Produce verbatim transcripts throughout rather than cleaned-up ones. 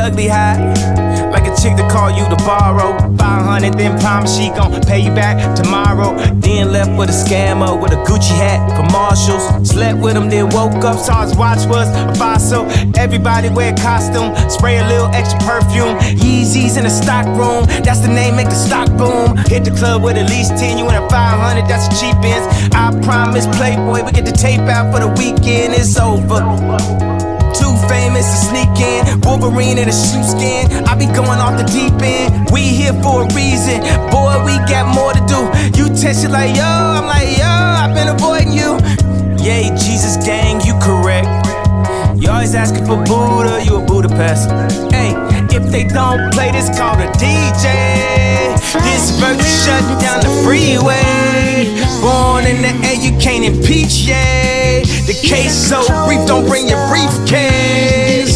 ugly high. Like a chick to call you to borrow five hundred, then promise she gon' pay you back tomorrow. Then left with a scammer with a Gucci hat from Marshalls. Slept with him, then woke up, saw his watch was a fossil. Everybody wear costume, spray a little extra perfume. Yeezys in the stock room, that's the name, make the stock boom. Hit the club with at least ten, you in a five hundred, that's a cheap ends. I promise Playboy, we get the tape out for the weekend, it's over. Too famous to sneak in, Wolverine in a sheepskin. I be going off the deep end. We here for a reason, boy. We got more to do. You text it like yo, I'm like yo. I've been avoiding you. Yay, Jesus gang, you correct. You always asking for Buddha, you a Budapest. Hey, if they don't play this, call the D J. This verse shut down the freeway. Born in the air, you can't impeach, yeah. The case so brief, don't bring your briefcase.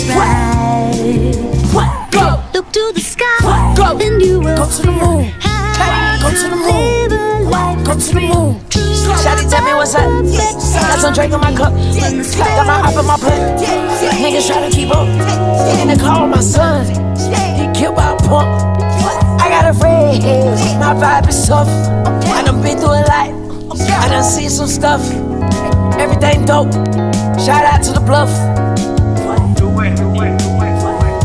Go. Look to the sky, go. Then you will go to the moon. Go to the moon. Go to the moon. Shawty tell me what's up. Got some drink in my cup. Got my up in my butt. Niggas try to keep up. In the car with my son. He killed by a pump. I got a friend. My vibe is tough. I done been through a lot. I done seen some stuff. Everything dope. Shout out to the bluff. Do it, do it, do it.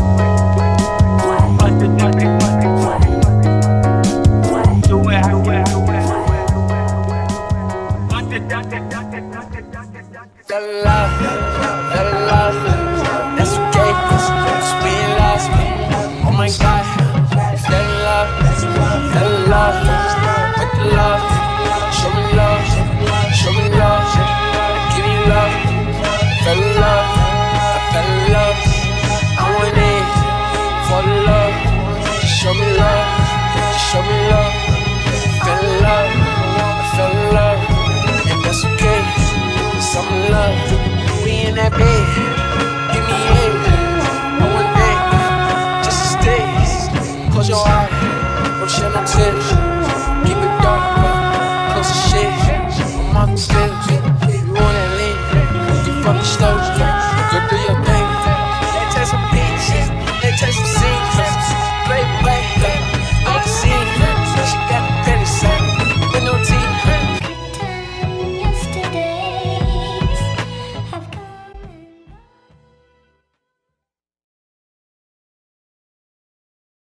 Fell in love, fell in love. That's okay, cause we in love. Oh my God, fell in love, fell in love. With the love, show me love, show me love. Give me love, fell in love, I fell in love. I went in for the love. Show me love, show me love. Fell in love, I fell in love. And that's okay. Some love, we in that bed. Give me head, I want that, just to stay. Close your eyes, don't shed no tears. Keep it dark, close the shit. I'm out the